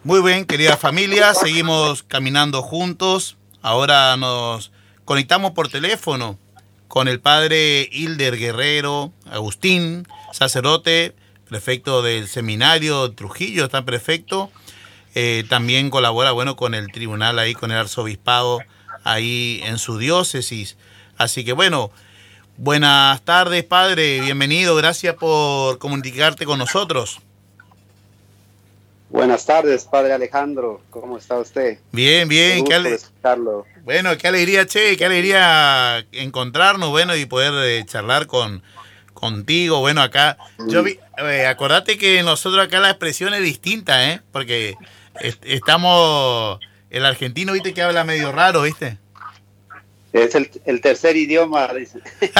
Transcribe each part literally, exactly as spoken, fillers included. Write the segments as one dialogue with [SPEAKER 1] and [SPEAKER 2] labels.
[SPEAKER 1] Muy bien, querida familia, seguimos caminando juntos. Ahora nos conectamos por teléfono con el padre Hilder Guerrero Agustín, sacerdote, prefecto del seminario Trujillo, está prefecto. Eh, también colabora, bueno, con el tribunal ahí, con el arzobispado ahí en su diócesis. Así que bueno, buenas tardes, padre, bienvenido, gracias por comunicarte con nosotros.
[SPEAKER 2] Buenas tardes, padre Alejandro, ¿cómo está usted?
[SPEAKER 1] Bien, bien,
[SPEAKER 2] qué gusto
[SPEAKER 1] qué ale...
[SPEAKER 2] de escucharlo.
[SPEAKER 1] Bueno, qué alegría, che, qué alegría encontrarnos, bueno, y poder eh, charlar con contigo, bueno, acá, yo vi, eh, acordate que nosotros acá la expresión es distinta, ¿eh? Porque est estamos, el argentino, viste, que habla medio raro, ¿viste?
[SPEAKER 2] Es el, el tercer idioma, dice.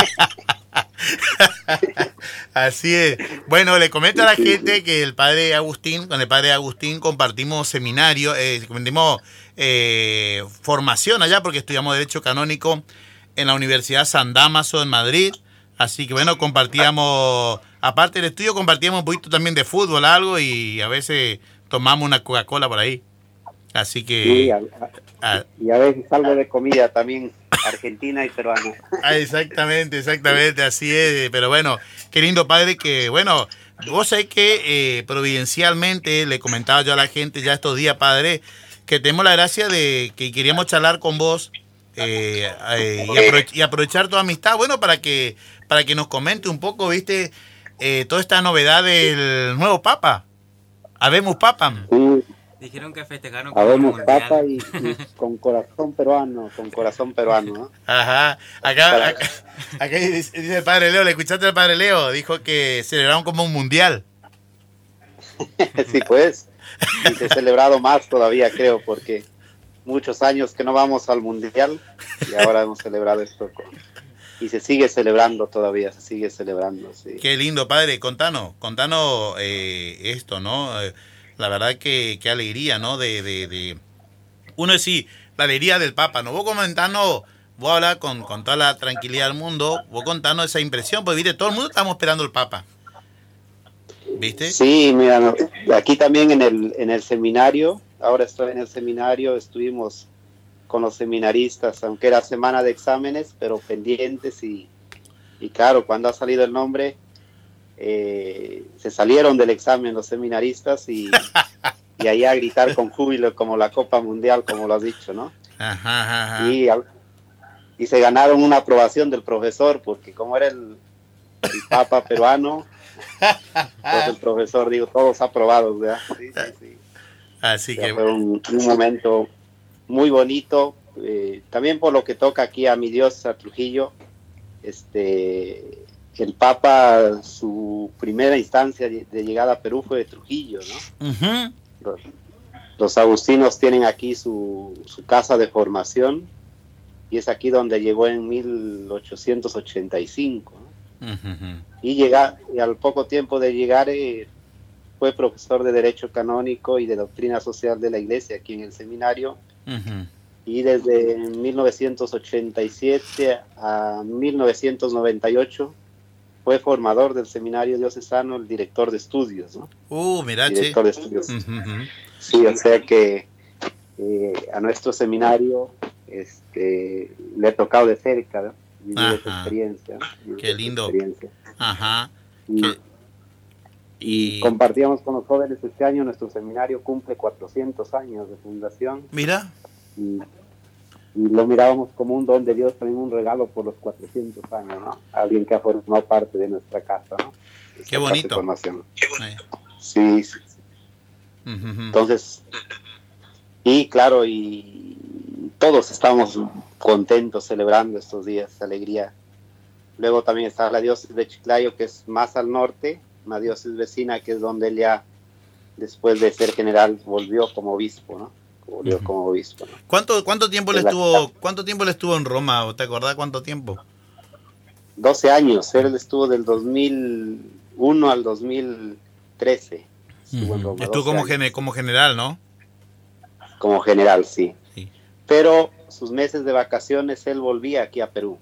[SPEAKER 1] Así es. Bueno, le comento a la gente que el padre Agustín, con el padre Agustín compartimos seminario, eh, compartimos eh, formación allá, porque estudiamos Derecho Canónico en la Universidad San Dámaso en Madrid. Así que bueno, compartíamos, aparte del estudio, compartíamos un poquito también de fútbol, algo, y a veces tomamos una Coca-Cola por ahí. Así que...
[SPEAKER 2] Sí, a, a, a, y a veces algo de comida también, argentina y peruana.
[SPEAKER 1] Ah, exactamente, exactamente, así es. Pero bueno, qué lindo, padre, que bueno, vos sabés que eh, providencialmente le comentaba yo a la gente ya estos días, padre, que tenemos la gracia de que queríamos charlar con vos eh, eh, y, aprove y aprovechar tu amistad, bueno, para que para que nos comente un poco, viste, eh, toda esta novedad del nuevo Papa. Habemos Papa.
[SPEAKER 2] Sí.
[SPEAKER 3] Dijeron que festejaron con
[SPEAKER 2] Habemos Papa y, y con corazón peruano, con corazón peruano, ¿no?
[SPEAKER 1] Ajá. Acá, Para... acá, acá dice, dice el padre Leo, ¿le escuchaste al padre Leo? Dijo que celebraron como un mundial.
[SPEAKER 2] Sí, pues. Y se ha celebrado más todavía, creo, porque muchos años que no vamos al mundial y ahora hemos celebrado esto. Con... Y se sigue celebrando todavía, se sigue celebrando, sí.
[SPEAKER 1] Qué lindo, padre. Contanos, contanos eh, esto, ¿no? Eh, La verdad que qué alegría, ¿no? De, de, de... Uno es sí, la alegría del Papa, ¿no? Vos comentarnos, vos hablar con, con toda la tranquilidad del mundo, vos contarnos esa impresión, porque viste, todo el mundo estamos esperando el Papa. ¿Viste?
[SPEAKER 2] Sí, mira, no, aquí también en el, en el seminario, ahora estoy en el seminario, estuvimos con los seminaristas, aunque era semana de exámenes, pero pendientes y, y claro, cuando ha salido el nombre... Eh, se salieron del examen los seminaristas y, y ahí a gritar con júbilo como la Copa Mundial, como lo has dicho, ¿no?
[SPEAKER 1] Ajá, ajá.
[SPEAKER 2] Y, y se ganaron una aprobación del profesor, porque como era el, el Papa peruano, pues el profesor dijo, todos aprobados, ¿verdad? Sí, sí, sí.
[SPEAKER 1] Así que...
[SPEAKER 2] Fue un, un momento muy bonito, eh, también por lo que toca aquí a mi Dios, a Trujillo, este... el Papa, su primera instancia de llegada a Perú fue de Trujillo, ¿no? Uh-huh. Los, los agustinos tienen aquí su, su casa de formación y es aquí donde llegó en mil ochocientos ochenta y cinco, ¿no? Uh-huh. Y, llega, y al poco tiempo de llegar eh, fue profesor de Derecho Canónico y de Doctrina Social de la Iglesia aquí en el seminario. Uh-huh. Y desde mil novecientos ochenta y siete a mil novecientos noventa y ocho fue formador del seminario diocesano, el director de estudios, ¿no?
[SPEAKER 1] Uh, mira,
[SPEAKER 2] director
[SPEAKER 1] che.
[SPEAKER 2] de estudios.
[SPEAKER 1] Uh-huh.
[SPEAKER 2] Sí, o sea que eh, a nuestro seminario este, le ha tocado de cerca, ¿no? Vivir esa experiencia. ¿No?
[SPEAKER 1] Qué lindo.
[SPEAKER 2] Experiencia.
[SPEAKER 1] Ajá.
[SPEAKER 2] Y,
[SPEAKER 1] ¿Qué?
[SPEAKER 2] y compartíamos con los jóvenes este año, nuestro seminario cumple cuatrocientos años de fundación.
[SPEAKER 1] Mira.
[SPEAKER 2] Y, y lo mirábamos como un don de Dios, también un regalo por los cuatrocientos años, ¿no? Alguien que ha formado parte de nuestra casa, ¿no? Esta
[SPEAKER 1] Qué bonito.
[SPEAKER 2] Qué bonito. Sí, sí, sí. Uh-huh. Entonces, y claro, y todos estamos contentos celebrando estos días, alegría. Luego también está la diócesis de Chiclayo, que es más al norte, una diócesis vecina, que es donde él ya, después de ser general, volvió como obispo, ¿no? Volvió uh-huh. como obispo, ¿no?
[SPEAKER 1] ¿Cuánto, cuánto tiempo le estuvo, cuánto tiempo le estuvo en Roma? ¿Te acordás cuánto tiempo?
[SPEAKER 2] doce años, él estuvo del dos mil uno al dos mil trece.
[SPEAKER 1] Estuvo, uh-huh. en Roma, estuvo como, gene, como general, ¿no?
[SPEAKER 2] Como general, sí. sí. Pero sus meses de vacaciones él volvía aquí a Perú.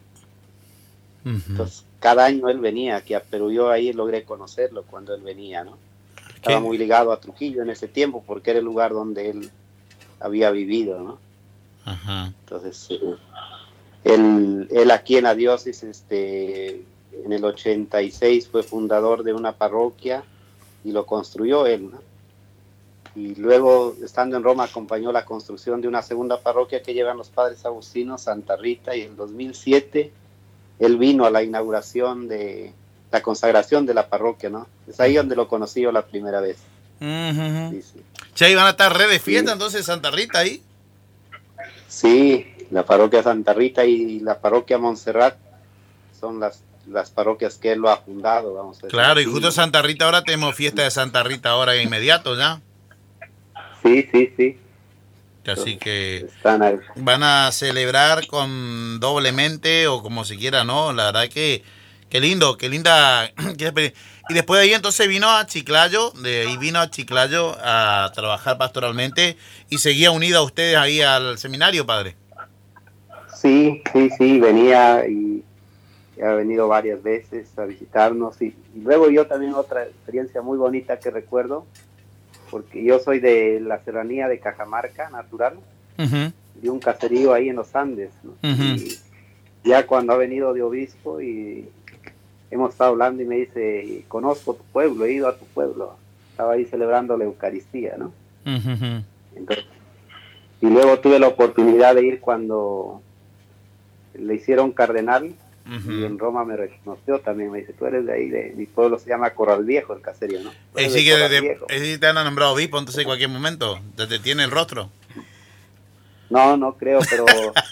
[SPEAKER 2] Uh-huh. Entonces, cada año él venía aquí a Perú. Yo ahí logré conocerlo cuando él venía, ¿no? estaba
[SPEAKER 1] ¿Qué?
[SPEAKER 2] muy ligado a Trujillo en ese tiempo porque era el lugar donde él había vivido, ¿no?
[SPEAKER 1] Ajá.
[SPEAKER 2] Entonces, eh, él, él aquí en la diócesis, este, en el ochenta y seis fue fundador de una parroquia y lo construyó él, ¿no? Y luego, estando en Roma, acompañó la construcción de una segunda parroquia que llevan los padres agustinos, Santa Rita, y en el dos mil siete él vino a la inauguración de la consagración de la parroquia, ¿no? Es ahí donde lo conocí yo la primera vez.
[SPEAKER 1] Uh-huh.
[SPEAKER 2] Sí, sí.
[SPEAKER 1] Che, ¿y van a estar re de fiesta
[SPEAKER 2] Sí.
[SPEAKER 1] entonces Santa Rita ahí?
[SPEAKER 2] Sí, la parroquia Santa Rita y la parroquia Montserrat son las, las parroquias que él lo ha fundado, vamos a decir.
[SPEAKER 1] Claro, y
[SPEAKER 2] así,
[SPEAKER 1] justo
[SPEAKER 2] ¿no?
[SPEAKER 1] Santa Rita ahora tenemos fiesta de Santa Rita ahora de inmediato ya.
[SPEAKER 2] Sí, sí, sí.
[SPEAKER 1] Así que
[SPEAKER 2] Están ahí.
[SPEAKER 1] van a celebrar con doblemente o como se quiera, ¿no? La verdad que qué lindo, qué linda. Qué experiencia. Y después de ahí entonces vino a Chiclayo, de ahí vino a Chiclayo a trabajar pastoralmente y seguía unido a ustedes ahí al seminario, padre.
[SPEAKER 2] Sí, sí, sí, venía y ha venido varias veces a visitarnos y, y luego yo también otra experiencia muy bonita que recuerdo, porque yo soy de la serranía de Cajamarca, natural,
[SPEAKER 1] Uh-huh.
[SPEAKER 2] de un caserío ahí en los Andes, ¿no?
[SPEAKER 1] Uh-huh.
[SPEAKER 2] Y ya cuando ha venido de obispo y hemos estado hablando y me dice, conozco tu pueblo, he ido a tu pueblo, estaba ahí celebrando la Eucaristía, ¿no?
[SPEAKER 1] Uh-huh.
[SPEAKER 2] Entonces, y luego tuve la oportunidad de ir cuando le hicieron cardenal.
[SPEAKER 1] Uh-huh.
[SPEAKER 2] Y en Roma me reconoció también, me dice, tú eres de ahí, de mi pueblo se llama Corral Viejo, el caserío, ¿no?
[SPEAKER 1] Es decir, que de, de, te han nombrado obispo entonces en cualquier momento, te, te tiene el rostro.
[SPEAKER 2] No, no creo, pero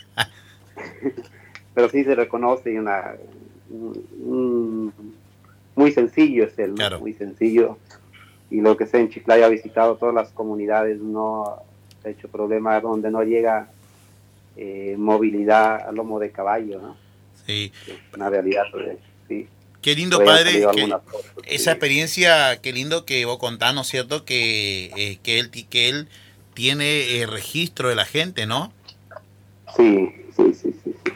[SPEAKER 2] pero sí se reconoce una un, muy sencillo es él, ¿no?
[SPEAKER 1] Claro.
[SPEAKER 2] Muy sencillo. Y lo que sé, en Chiclayo ha visitado todas las comunidades, no ha hecho problema donde no llega eh, movilidad a lomo de caballo, ¿no?
[SPEAKER 1] Sí.
[SPEAKER 2] Es una realidad, sí.
[SPEAKER 1] Qué lindo,
[SPEAKER 2] Hoy
[SPEAKER 1] padre, que
[SPEAKER 2] fotos,
[SPEAKER 1] esa
[SPEAKER 2] sí.
[SPEAKER 1] experiencia, qué lindo que vos contás, ¿no es cierto? Que, eh, que, él, que él tiene eh, registro de la gente, ¿no?
[SPEAKER 2] Sí, sí, sí, sí, sí.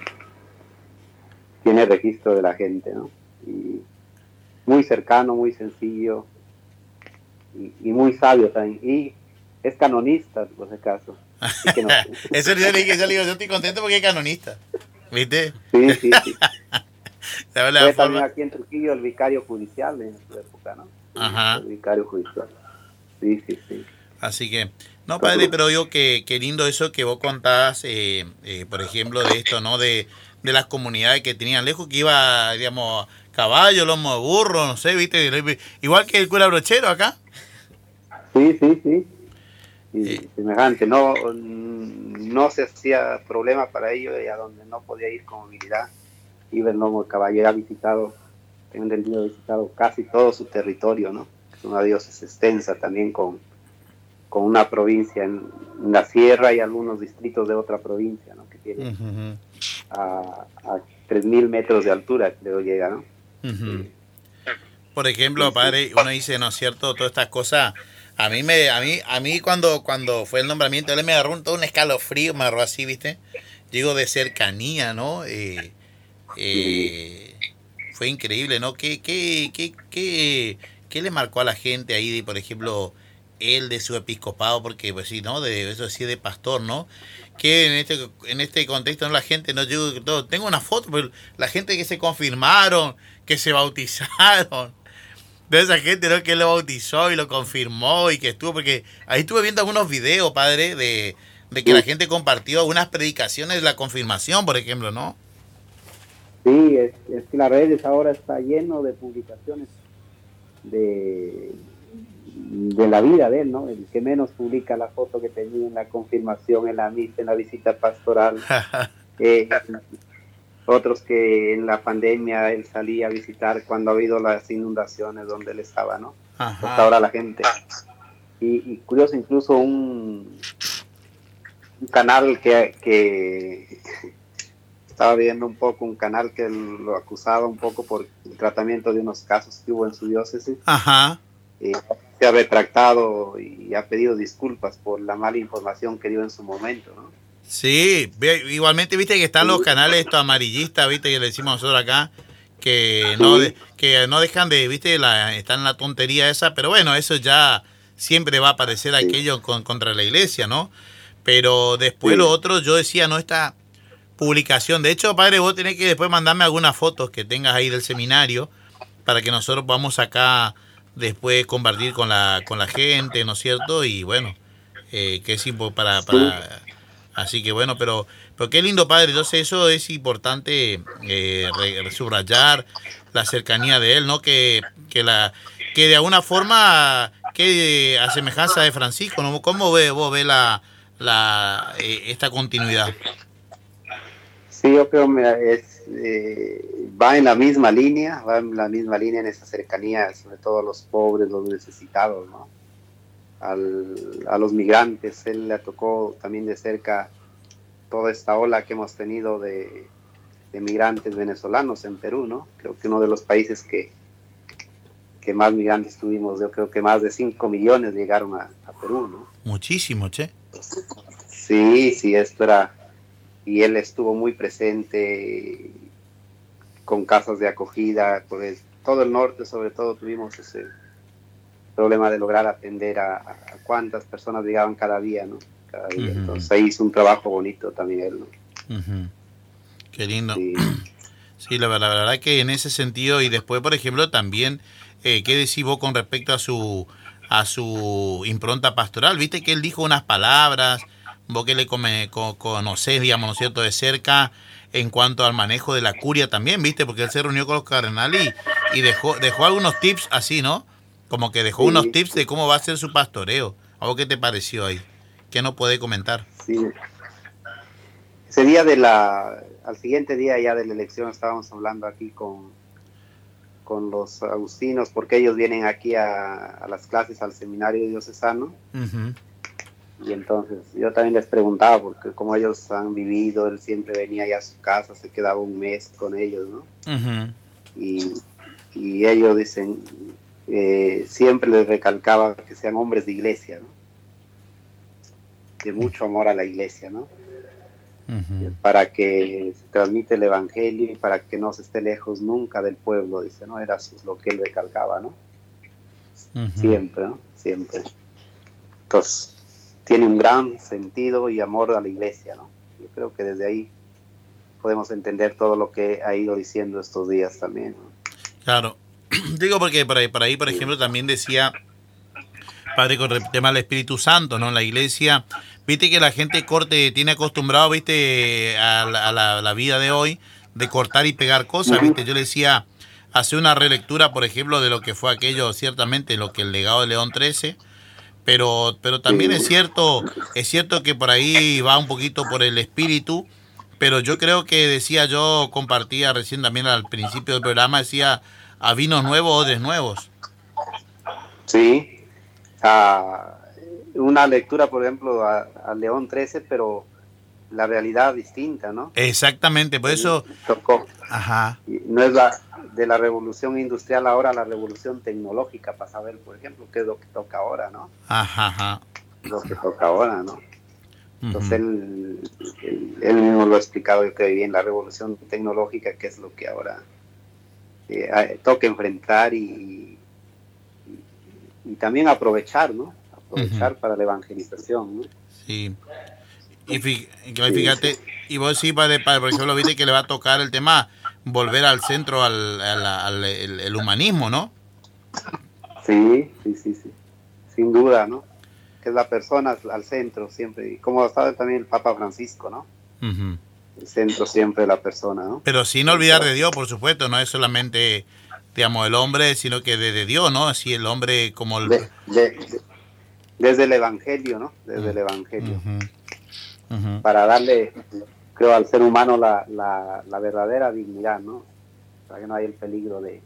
[SPEAKER 2] Tiene registro de la gente, ¿no? Y muy cercano, muy sencillo y, y muy sabio también. Y es canonista, por si acaso. Sí que no.
[SPEAKER 1] Eso yo le dije, yo le digo, yo estoy contento porque es canonista. ¿Viste?
[SPEAKER 2] Sí, sí, sí.
[SPEAKER 1] Fue
[SPEAKER 2] Fue
[SPEAKER 1] forma...
[SPEAKER 2] también aquí en Trujillo el vicario judicial en su época, ¿no?
[SPEAKER 1] Ajá.
[SPEAKER 2] El vicario judicial. Sí, sí, sí.
[SPEAKER 1] Así que, no, padre, pero yo que, que lindo eso que vos contás, eh, eh, por ejemplo, de esto, ¿no? De, de las comunidades que tenían lejos, que iba, digamos, caballo, lomo de burro, no sé, ¿viste? Igual que el cura Brochero acá.
[SPEAKER 2] Sí, sí, sí. Y
[SPEAKER 1] Eh.
[SPEAKER 2] semejante, no, no se hacía problema para ello y a donde no podía ir con movilidad. Iba el lomo de caballo, ha visitado, tengo entendido, ha visitado casi todo su territorio, ¿no? Es una diócesis extensa también con, con una provincia en, en la sierra y algunos distritos de otra provincia, ¿no? Que tiene uh-huh. a, a tres mil metros de altura, creo llega, ¿no?
[SPEAKER 1] Uh-huh.
[SPEAKER 2] Sí.
[SPEAKER 1] Por ejemplo, padre, uno dice, ¿no es cierto? Todas estas cosas, a mí me, a mí, a mí cuando, cuando fue el nombramiento, él me agarró un, todo un escalofrío, me agarró así, ¿viste? Digo, de cercanía, ¿no? Eh, Eh, fue increíble, ¿no? ¿Qué, qué, qué, qué, qué le marcó a la gente ahí, de, por ejemplo, él de su episcopado? Porque, pues sí, ¿no? De eso sí, de pastor, ¿no? Que en este en este contexto, ¿no? La gente, no yo todo, tengo una foto, pero la gente que se confirmaron, que se bautizaron, de esa gente, ¿no? Que él lo bautizó y lo confirmó y que estuvo, porque ahí estuve viendo algunos videos, padre, de, de que sí. La gente compartió algunas predicaciones de la confirmación, por ejemplo, ¿no?
[SPEAKER 2] Sí, es, es que las redes ahora está lleno de publicaciones de, de la vida de él, ¿no? El que menos publica la foto que tenía en la confirmación, en la misa, en la visita pastoral. eh, otros que en la pandemia él salía a visitar cuando ha habido las inundaciones donde él estaba, ¿no? Ajá. Hasta ahora la gente. Y, y curioso, incluso un, un canal que... que estaba viendo un poco un canal que lo acusaba un poco por el tratamiento de unos casos que hubo en su diócesis.
[SPEAKER 1] Ajá.
[SPEAKER 2] Eh, se ha retractado y ha pedido disculpas por la mala información que dio en su momento, ¿no?
[SPEAKER 1] Sí, igualmente viste que están los canales estos amarillistas, viste que le decimos nosotros acá, que no de, que no dejan de, viste, la, están en la tontería esa, pero bueno, eso ya siempre va a aparecer
[SPEAKER 2] Sí.
[SPEAKER 1] aquello con, contra la iglesia, ¿no? Pero después
[SPEAKER 2] Sí.
[SPEAKER 1] lo otro, yo decía, no, esta publicación, de hecho, padre, vos tenés que después mandarme algunas fotos que tengas ahí del seminario para que nosotros vamos acá después compartir con la con la gente, ¿no es cierto? Y bueno, eh, que es impo- para, para así que bueno, pero pero qué lindo, padre. Entonces eso es importante, eh, re- subrayar la cercanía de él, ¿no? Que que la que de alguna forma que a semejanza de Francisco, ¿no? ¿Cómo ve vos ve la la eh, esta continuidad?
[SPEAKER 2] Sí, yo creo que es, eh, va en la misma línea, va en la misma línea en esa cercanía, sobre todo a los pobres, los necesitados, ¿no? Al, a los migrantes. Él le tocó también de cerca toda esta ola que hemos tenido de, de migrantes venezolanos en Perú, ¿no? Creo que uno de los países que, que más migrantes tuvimos, yo creo que más de cinco millones llegaron a, a Perú, ¿no?
[SPEAKER 1] Muchísimo, che.
[SPEAKER 2] Sí, sí, esto era, y él estuvo muy presente con casas de acogida, pues todo el norte sobre todo tuvimos ese problema de lograr atender a, a cuántas personas llegaban cada día, ¿no? Cada día.
[SPEAKER 1] Ujú.
[SPEAKER 2] Entonces ahí hizo un trabajo bonito también él, ¿no?
[SPEAKER 1] Ujú. Qué lindo.
[SPEAKER 2] Sí.
[SPEAKER 1] Sí, la, verdad- la verdad que en ese sentido, y después, por ejemplo, también, eh, ¿qué decís vos con respecto a su a su impronta pastoral? Viste que él dijo unas palabras, vos que le come- co- conocés, digamos, ¿no es cierto?, de cerca, en cuanto al manejo de la curia también, ¿viste? Porque él se reunió con los cardenales y, y dejó, dejó algunos tips así, ¿no? Como que dejó unos
[SPEAKER 2] Sí,
[SPEAKER 1] tips de cómo va a ser su pastoreo. ¿A vos qué te pareció ahí? ¿Qué nos podés comentar?
[SPEAKER 2] sí. Ese día de la, al siguiente día ya de la elección estábamos hablando aquí con, con los agustinos, porque ellos vienen aquí a, a las clases al seminario diocesano.
[SPEAKER 1] Ujú.
[SPEAKER 2] Y entonces yo también les preguntaba, porque como ellos han vivido, él siempre venía ya a su casa, se quedaba un mes con ellos, ¿no?
[SPEAKER 1] Ujú.
[SPEAKER 2] Y, y ellos dicen, eh, siempre les recalcaba que sean hombres de iglesia, ¿no? De mucho amor a la iglesia, ¿no?
[SPEAKER 1] Ujú.
[SPEAKER 2] Para que se transmite el evangelio y para que no se esté lejos nunca del pueblo, dice, ¿no? Era su- lo que él recalcaba, ¿no?
[SPEAKER 1] Ujú.
[SPEAKER 2] Siempre, ¿no? Siempre. Entonces, tiene un gran sentido y amor a la iglesia, ¿no? Yo creo que desde ahí podemos entender todo lo que ha ido diciendo estos días también, ¿no?
[SPEAKER 1] Claro. Digo porque por ahí, por ahí, por
[SPEAKER 2] Sí.
[SPEAKER 1] ejemplo, también decía, padre, con el tema del Espíritu Santo, ¿no? En la iglesia, viste que la gente corte, tiene acostumbrado, viste, a la, a la- la vida de hoy, de cortar y pegar cosas,
[SPEAKER 2] Ujú.
[SPEAKER 1] viste. Yo le decía, hace una relectura, por ejemplo, de lo que fue aquello, ciertamente, lo que el legado de León trece, pero, pero también
[SPEAKER 2] Sí.
[SPEAKER 1] es cierto, es cierto que por ahí va un poquito por el espíritu, pero yo creo que decía yo, compartía recién también al principio del programa, decía, a vinos nuevos, odres nuevos.
[SPEAKER 2] Sí. Ah, una lectura, por ejemplo, a, a León trece, pero la realidad distinta, ¿no?
[SPEAKER 1] Exactamente, por
[SPEAKER 2] Él
[SPEAKER 1] eso,
[SPEAKER 2] tocó,
[SPEAKER 1] ajá,
[SPEAKER 2] y no es la de la revolución industrial ahora, la revolución tecnológica, para saber, por ejemplo, qué es lo que toca ahora, ¿no?
[SPEAKER 1] ajá, ajá.
[SPEAKER 2] Lo que toca ahora, ¿no? Entonces
[SPEAKER 1] Ujú.
[SPEAKER 2] él, él, él mismo lo ha explicado, yo creo bien, la revolución tecnológica, que es lo que ahora eh, toca enfrentar y, y, y también aprovechar, ¿no? Aprovechar
[SPEAKER 1] Ujú.
[SPEAKER 2] para la evangelización, ¿no?
[SPEAKER 1] Sí. Y fí- y
[SPEAKER 2] Sí, sí,
[SPEAKER 1] fíjate, y vos sí, padre, padre, por ejemplo, viste que le va a tocar el tema volver al centro, al, al, al- el, el humanismo, ¿no?
[SPEAKER 2] sí, sí, sí, sí, sin duda, ¿no? Que es la persona al, al centro siempre, y como sabe también el Papa Francisco, ¿no?
[SPEAKER 1] Ujú.
[SPEAKER 2] El centro siempre de la persona, ¿no?
[SPEAKER 1] Pero sin olvidar de Dios, por supuesto, no es solamente, digamos, el hombre, sino que de, de Dios, ¿no? Así el hombre como el...
[SPEAKER 2] De, de, de, desde el Evangelio, ¿no? Desde el
[SPEAKER 1] Mm,
[SPEAKER 2] Evangelio.
[SPEAKER 1] ujú, ujú.
[SPEAKER 2] Para darle, creo, al ser humano la, la, la verdadera dignidad, ¿no? Para que no haya el peligro de,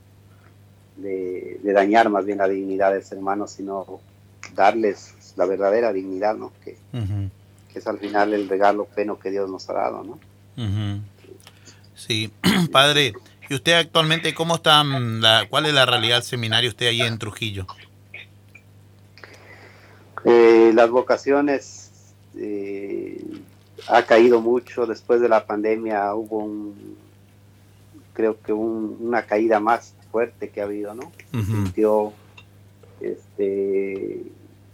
[SPEAKER 2] de, de dañar más bien la dignidad del ser humano, sino darles la verdadera dignidad, ¿no? Que,
[SPEAKER 1] Ujú,
[SPEAKER 2] que es al final el regalo pleno que Dios nos ha dado, ¿no?
[SPEAKER 1] ujú. Sí, padre, ¿y usted actualmente cómo está, mm, la, cuál es la realidad del seminario usted ahí en Trujillo?
[SPEAKER 2] Eh, las vocaciones eh, ha caído mucho después de la pandemia, hubo un creo que un, una caída más fuerte que ha habido, ¿no?
[SPEAKER 1] Uh-huh.
[SPEAKER 2] Sintió, este,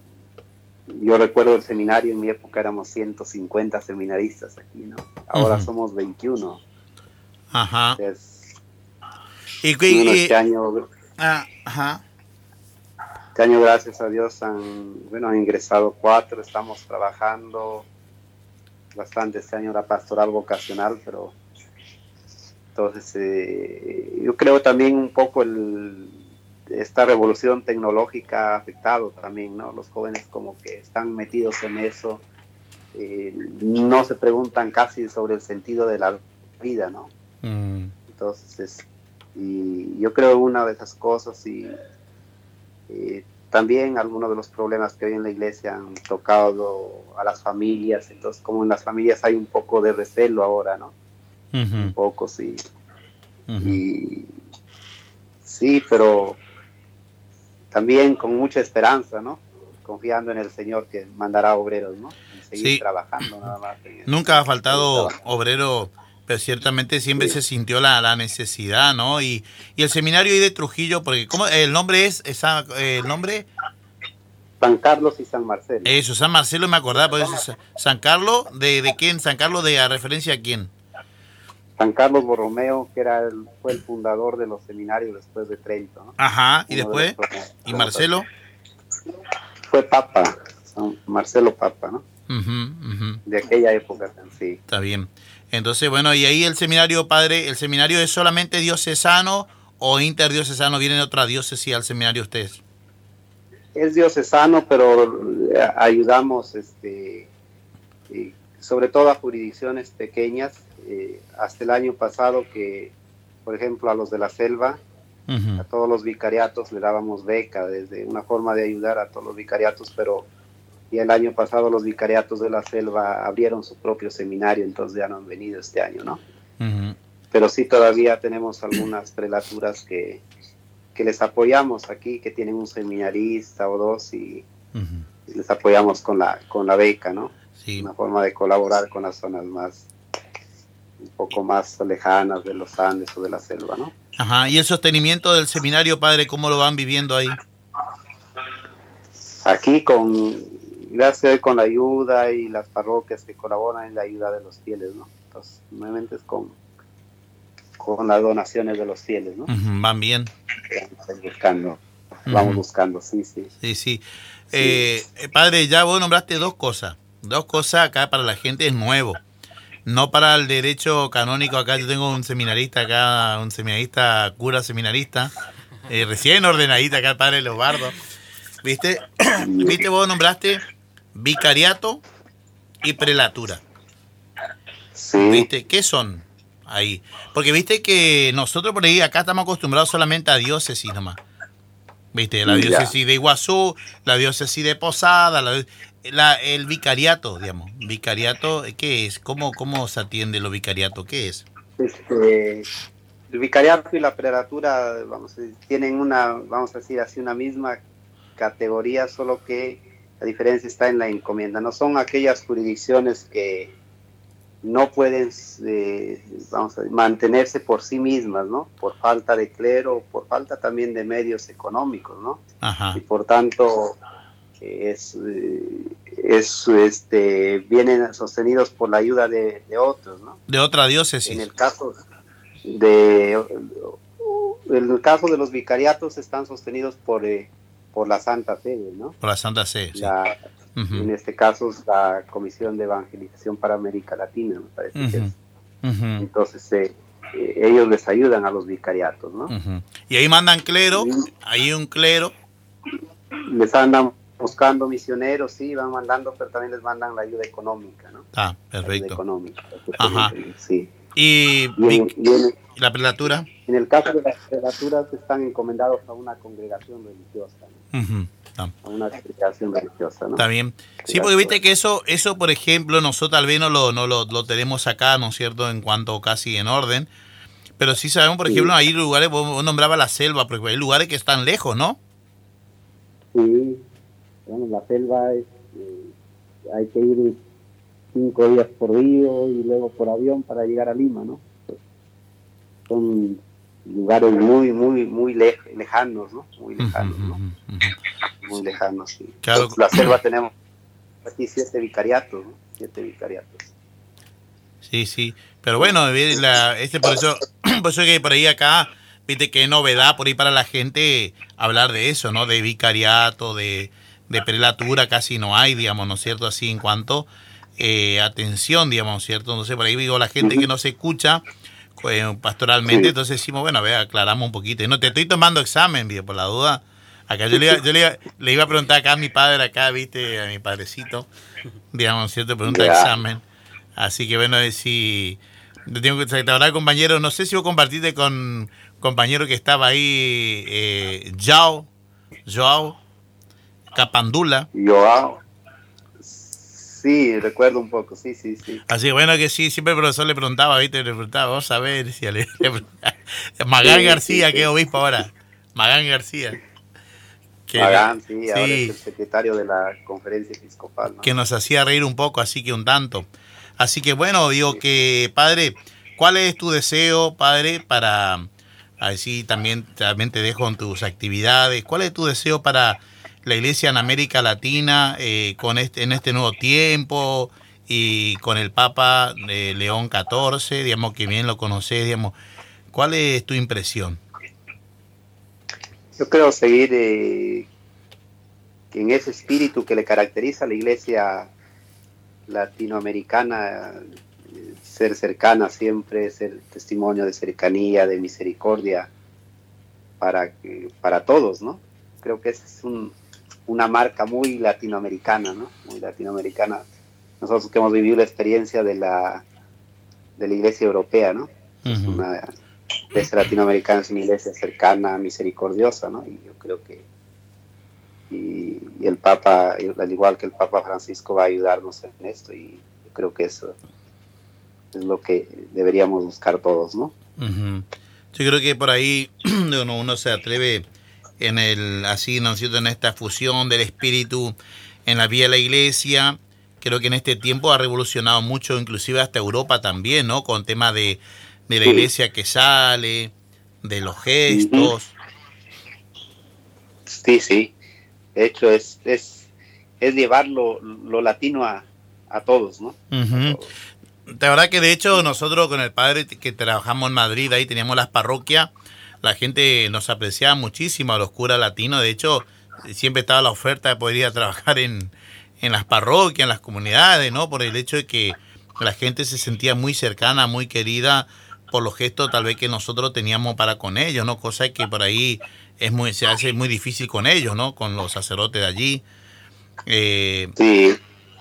[SPEAKER 2] yo recuerdo el seminario, en mi época éramos ciento cincuenta seminaristas aquí, ¿no? Ahora uh-huh. somos veintiuno.
[SPEAKER 1] Ajá.
[SPEAKER 2] Entonces,
[SPEAKER 1] y, y, y
[SPEAKER 2] este año,
[SPEAKER 1] ah, ajá.
[SPEAKER 2] Este año, gracias a Dios, han, bueno, han ingresado cuatro, estamos trabajando bastante este año la pastoral vocacional, pero entonces eh, yo creo también un poco el, esta revolución tecnológica ha afectado también, ¿no? Los jóvenes como que están metidos en eso, eh, no se preguntan casi sobre el sentido de la vida, ¿no?
[SPEAKER 1] Mm.
[SPEAKER 2] Entonces, y yo creo una de esas cosas y eh, también algunos de los problemas que hoy en la iglesia han tocado a las familias, entonces como en las familias hay un poco de recelo ahora, ¿no? Uh-huh. Un poco, sí. Uh-huh. Y sí, pero también con mucha esperanza, ¿no? Confiando en el Señor que mandará obreros, ¿no? Y seguir sí. trabajando nada más.
[SPEAKER 1] Nunca ha faltado obrero, pero ciertamente siempre sí. se sintió la, la necesidad, ¿no? Y, y el seminario ahí de Trujillo, porque ¿cómo el nombre es? Esa, el nombre...
[SPEAKER 2] San Carlos y San Marcelo.
[SPEAKER 1] Eso, San Marcelo me acordaba, por eso San Carlos, ¿de, de quién? ¿San Carlos de a referencia a quién?
[SPEAKER 2] San Carlos Borromeo, que era el, fue el fundador de los seminarios después de Trento, ¿no?
[SPEAKER 1] Ajá, ¿y Uno después? De ¿Y Marcelo?
[SPEAKER 2] Fue Papa, San Marcelo Papa, ¿no?
[SPEAKER 1] Uh-huh, uh-huh.
[SPEAKER 2] De aquella época, sí.
[SPEAKER 1] Está bien. Entonces, bueno, y ahí el seminario, padre, ¿el seminario es solamente diocesano o interdiocesano? ¿Vienen de otra diócesis al seminario ustedes?
[SPEAKER 2] Es diocesano, pero ayudamos, este, sobre todo a jurisdicciones pequeñas. Eh, hasta el año pasado que, por ejemplo, a los de la selva, uh-huh. a todos los vicariatos le dábamos beca, desde una forma de ayudar a todos los vicariatos, pero y el año pasado los vicariatos de la selva abrieron su propio seminario, entonces ya no han venido este año, ¿no?
[SPEAKER 1] Uh-huh.
[SPEAKER 2] Pero sí todavía tenemos algunas prelaturas que, que les apoyamos aquí, que tienen un seminarista o dos y, uh-huh. y les apoyamos con la, con la beca, ¿no?
[SPEAKER 1] Sí.
[SPEAKER 2] Una forma de colaborar con las zonas más un poco más lejanas de los Andes o de la selva, ¿no?
[SPEAKER 1] Ajá, ¿y el sostenimiento del seminario, padre, cómo lo van viviendo ahí?
[SPEAKER 2] Aquí con, gracias con la ayuda y las parroquias que colaboran en la ayuda de los fieles, ¿no? Entonces, nuevamente es con, con las donaciones de los fieles, ¿no?
[SPEAKER 1] Uh-huh, van bien.
[SPEAKER 2] Vamos buscando, uh-huh. vamos buscando, sí, sí.
[SPEAKER 1] Sí, sí. sí. Eh, padre, ya vos nombraste dos cosas, dos cosas acá para la gente es nuevo. No para el derecho canónico, acá yo tengo un seminarista acá, un seminarista, cura seminarista, eh, recién ordenadita acá el padre Leobardo. ¿Viste? ¿Viste? Vos nombraste vicariato y prelatura.
[SPEAKER 2] Sí.
[SPEAKER 1] ¿Viste? ¿Qué son ahí? Porque viste que nosotros por ahí acá estamos acostumbrados solamente a diócesis nomás. ¿Viste? La diócesis ya. de Iguazú, la diócesis de Posada, la... La, el vicariato, digamos, vicariato, ¿qué es? ¿Cómo, cómo se atiende lo vicariato? ¿Qué es?
[SPEAKER 2] Este, el vicariato y la prelatura, vamos a decir, tienen una, vamos a decir así, una misma categoría, solo que la diferencia está en la encomienda. No son aquellas jurisdicciones que no pueden, eh, vamos a decir, mantenerse por sí mismas, ¿no? Por falta de clero, por falta también de medios económicos, ¿no?
[SPEAKER 1] Ajá.
[SPEAKER 2] Y por tanto... Es, es, este, vienen sostenidos por la ayuda de, de otros, ¿no?
[SPEAKER 1] De otra diócesis.
[SPEAKER 2] En el caso de, en el caso de los vicariatos están sostenidos por, eh, por la Santa Sede, ¿no?
[SPEAKER 1] Por la Santa Sede,
[SPEAKER 2] la, sí. Uh-huh. En este caso es la Comisión de Evangelización para América Latina, me parece uh-huh. que es. Uh-huh. Entonces eh, eh, ellos les ayudan a los vicariatos, ¿no?
[SPEAKER 1] Uh-huh. Y ahí mandan clero, y, ahí un clero.
[SPEAKER 2] Les andan buscando misioneros, sí, van mandando, pero también les mandan la ayuda económica, ¿no?
[SPEAKER 1] Ah, perfecto.
[SPEAKER 2] La ayuda económica.
[SPEAKER 1] Ajá.
[SPEAKER 2] Sí.
[SPEAKER 1] ¿Y,
[SPEAKER 2] y, en, y en,
[SPEAKER 1] la prelatura?
[SPEAKER 2] En el caso de las prelaturas están encomendados a una congregación religiosa, ¿no?
[SPEAKER 1] Uh-huh. Ah.
[SPEAKER 2] A una congregación religiosa, ¿no?
[SPEAKER 1] Está bien. Sí, porque viste que eso, eso por ejemplo, nosotros tal vez no lo, no lo, lo tenemos acá, ¿no es cierto?, en cuanto casi en orden, pero sí sabemos, por sí. ejemplo, hay lugares, vos nombrabas la selva, porque hay lugares que están lejos, ¿no?
[SPEAKER 2] Sí. Bueno, la selva es, eh, hay que ir cinco días por río y luego por avión para llegar a Lima, ¿no? Pues, son lugares muy, muy, muy le lejanos, ¿no? Muy lejanos, ¿no? Muy lejanos, sí.
[SPEAKER 1] Claro.
[SPEAKER 2] Entonces, la selva tenemos aquí siete vicariatos, ¿no? Siete vicariatos.
[SPEAKER 1] Sí, sí. Pero bueno, la, este por eso, por eso que por ahí acá, viste que novedad por ahí para la gente hablar de eso, ¿no? De vicariato, de, de prelatura casi no hay, digamos, ¿no es cierto? Así en cuanto eh, atención, digamos, ¿cierto? Entonces por ahí digo, la gente uh-huh. que no se escucha eh, pastoralmente, sí. Entonces decimos, bueno, a ver, aclaramos un poquito. No te estoy tomando examen, viejo, por la duda. Acá yo, le iba, yo le, iba, le iba a preguntar acá a mi padre, acá, viste, a mi padrecito, digamos, ¿cierto? Pregunta yeah. examen. Así que bueno, si tengo que hablar, compañero, no sé si vos compartiste con compañero que estaba ahí, eh, Joao, Joao Capandula.
[SPEAKER 2] Joao. Sí, recuerdo un poco, sí, sí, sí.
[SPEAKER 1] Así que bueno que sí, siempre el profesor le preguntaba, viste, le preguntaba, vamos a ver si le, le Magán sí, García, sí, sí. ¿Qué obispo ahora? Magán García.
[SPEAKER 2] Que, Magán, sí, sí, ahora es el secretario de la conferencia episcopal, ¿no?
[SPEAKER 1] Que nos hacía reír un poco, así que un tanto. Así que bueno, digo sí. que, padre, ¿cuál es tu deseo, padre, para, así también, también te dejo en tus actividades, cuál es tu deseo para la Iglesia en América Latina eh, con este, en este nuevo tiempo y con el Papa eh, León catorce, digamos, que bien lo conoces, digamos, ¿cuál es tu impresión?
[SPEAKER 2] Yo creo seguir eh, en ese espíritu que le caracteriza a la Iglesia latinoamericana, ser cercana siempre, ser testimonio de cercanía, de misericordia para, para todos, ¿no? Creo que esa es un, una marca muy latinoamericana, ¿no? Muy latinoamericana. Nosotros que hemos vivido la experiencia de la, de la Iglesia europea, ¿no? Uh-huh. Es una iglesia latinoamericana, es una iglesia cercana, misericordiosa, ¿no? Y yo creo que Y, y el Papa, al igual que el Papa Francisco, va a ayudarnos en esto y yo creo que eso es lo que deberíamos buscar todos, ¿no?
[SPEAKER 1] Uh-huh. Yo creo que por ahí uno, uno se atreve en el así, ¿no es cierto?, en esta fusión del espíritu en la vida de la Iglesia. Creo que en este tiempo ha revolucionado mucho, inclusive hasta Europa también, ¿no? Con tema de, de la Iglesia que sale, de los gestos.
[SPEAKER 2] Sí, sí. De hecho, es, es, es llevar lo, lo latino a, a todos, ¿no?
[SPEAKER 1] Uh-huh. A todos. La verdad que de hecho nosotros con el padre que trabajamos en Madrid, ahí teníamos las parroquias, la gente nos apreciaba muchísimo a los curas latinos. De hecho, siempre estaba la oferta de poder ir a trabajar en, en las parroquias, en las comunidades, ¿no? Por el hecho de que la gente se sentía muy cercana, muy querida por los gestos tal vez que nosotros teníamos para con ellos, ¿no? Cosa que por ahí es muy, se hace muy difícil con ellos, ¿no? Con los sacerdotes de allí. Eh,
[SPEAKER 2] sí,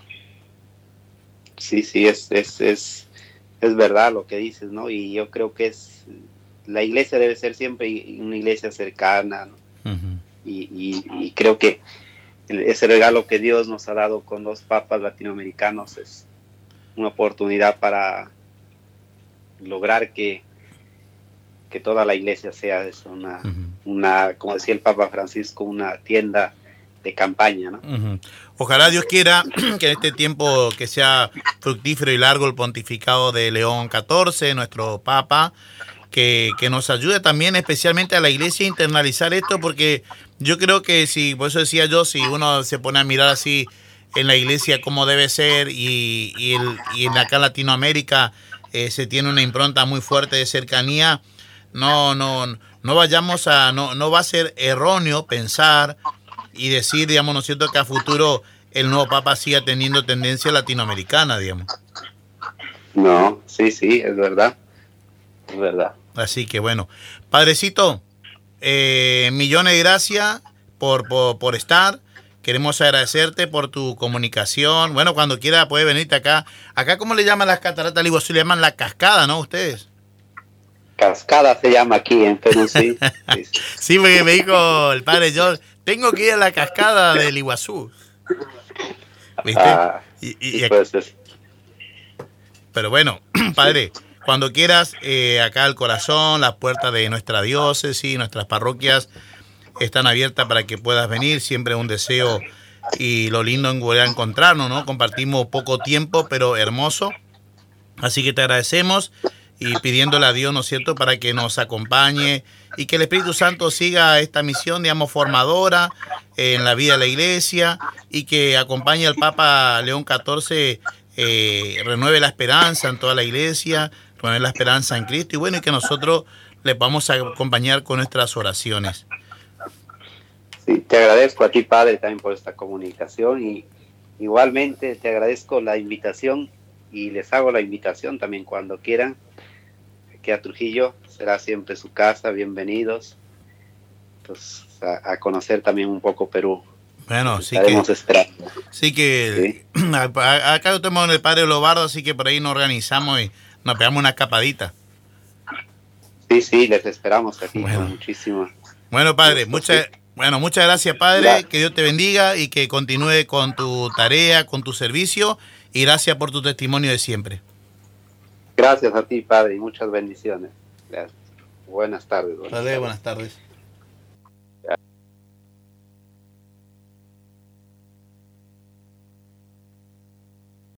[SPEAKER 2] sí, sí, es, es, es, es verdad lo que dices, ¿no? Y yo creo que es la iglesia debe ser siempre una iglesia cercana, ¿no? Uh-huh. y, y, y creo que ese regalo que Dios nos ha dado con los papas latinoamericanos es una oportunidad para lograr que que toda la iglesia sea eso, una, uh-huh. una, como decía el Papa Francisco, una tienda de campaña, ¿no?
[SPEAKER 1] Uh-huh. Ojalá Dios quiera que en este tiempo que sea fructífero y largo el pontificado de León catorce, nuestro Papa, que, que nos ayude también especialmente a la iglesia a internalizar esto, porque yo creo que si, por eso decía yo, si uno se pone a mirar así en la iglesia como debe ser y, y, el, y en acá en Latinoamérica eh, se tiene una impronta muy fuerte de cercanía, no, no, no vayamos a, no, no va a ser erróneo pensar y decir, digamos, ¿no es cierto?, que a futuro el nuevo Papa siga teniendo tendencia latinoamericana, digamos.
[SPEAKER 2] No, sí, sí, es verdad, es verdad.
[SPEAKER 1] Así que bueno, padrecito, eh, millones de gracias por, por, por estar. Queremos agradecerte por tu comunicación. Bueno, cuando quiera puede venirte acá. Acá, ¿cómo le llaman las cataratas del Iguazú? Le llaman la cascada, ¿no? Ustedes.
[SPEAKER 2] Cascada se llama aquí en Perú, sí. Sí, sí.
[SPEAKER 1] Sí, porque me dijo el padre John, tengo que ir a la cascada del Iguazú. ¿Viste?
[SPEAKER 2] Ah,
[SPEAKER 1] y, y, y
[SPEAKER 2] pues,
[SPEAKER 1] pero bueno, padre, cuando quieras, eh, acá al corazón, las puertas de nuestra diócesis, nuestras parroquias están abiertas para que puedas venir. Siempre un deseo y lo lindo en volver a encontrarnos, ¿no? Compartimos poco tiempo, pero hermoso. Así que te agradecemos y pidiéndole a Dios, ¿no es cierto?, para que nos acompañe y que el Espíritu Santo siga esta misión, digamos, formadora en la vida de la iglesia y que acompañe al Papa León catorce, eh, renueve la esperanza en toda la iglesia, renueve la esperanza en Cristo y bueno, y que nosotros les vamos a acompañar con nuestras oraciones.
[SPEAKER 2] Sí, te agradezco a ti, Padre, también por esta comunicación y igualmente te agradezco la invitación y les hago la invitación también cuando quieran. Aquí a Trujillo será siempre su casa, bienvenidos pues, a, a conocer también un poco Perú.
[SPEAKER 1] Bueno, sí
[SPEAKER 2] Estaremos
[SPEAKER 1] que,
[SPEAKER 2] esperando.
[SPEAKER 1] sí que ¿Sí? Acá yo tengo el Padre Lobardo, así que por ahí nos organizamos y nos pegamos una escapadita.
[SPEAKER 2] Sí, sí, les esperamos aquí
[SPEAKER 1] bueno.
[SPEAKER 2] con muchísimo.
[SPEAKER 1] Bueno, Padre, muchas, bueno, muchas gracias, Padre,
[SPEAKER 2] gracias.
[SPEAKER 1] Que Dios te bendiga y que continúe con tu tarea, con tu servicio y gracias por tu testimonio de siempre.
[SPEAKER 2] Gracias a ti, Padre, y muchas bendiciones. Gracias. Buenas tardes. Buenas
[SPEAKER 1] Dale,
[SPEAKER 2] tardes.
[SPEAKER 1] buenas tardes.